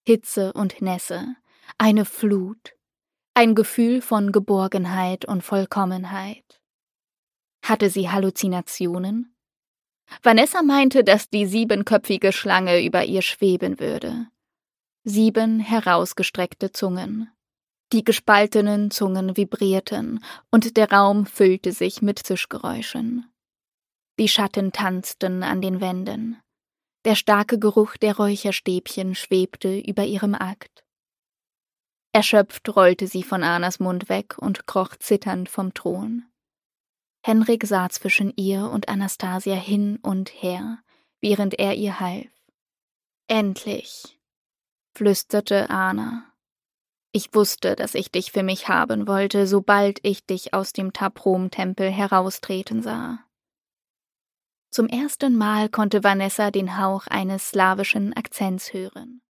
Hitze und Nässe, eine Flut, ein Gefühl von Geborgenheit und Vollkommenheit. Hatte sie Halluzinationen? Vanessa meinte, dass die 7-köpfige Schlange über ihr schweben würde. 7 herausgestreckte Zungen. Die gespaltenen Zungen vibrierten, und der Raum füllte sich mit Zischgeräuschen. Die Schatten tanzten an den Wänden. Der starke Geruch der Räucherstäbchen schwebte über ihrem Akt. Erschöpft rollte sie von Anas Mund weg und kroch zitternd vom Thron. Henrik sah zwischen ihr und Anastasia hin und her, während er ihr half. »Endlich«, flüsterte Ana. »Ich wusste, dass ich dich für mich haben wollte, sobald ich dich aus dem Taprom-Tempel heraustreten sah.« Zum ersten Mal konnte Vanessa den Hauch eines slawischen Akzents hören.